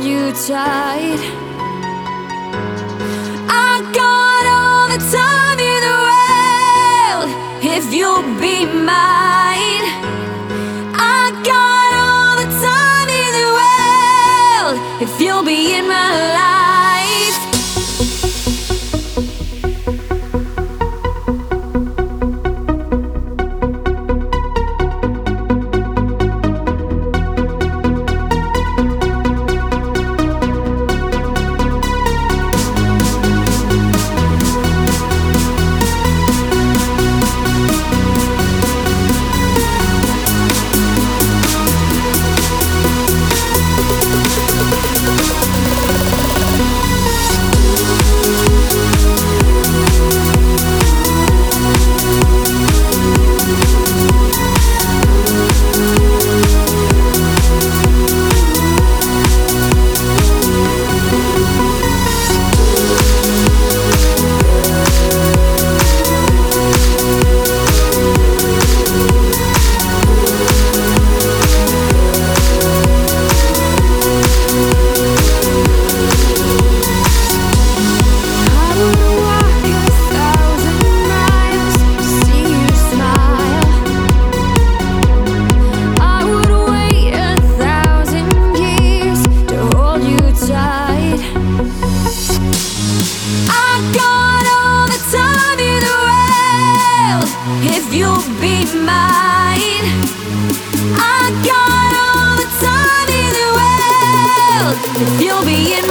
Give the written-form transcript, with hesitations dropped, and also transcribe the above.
hold you tight. I got all the time in the world if you'll be mine. I got all the time in the world if you'll be in my life. If you'll be mine, I got all the time in the world. If you'll be in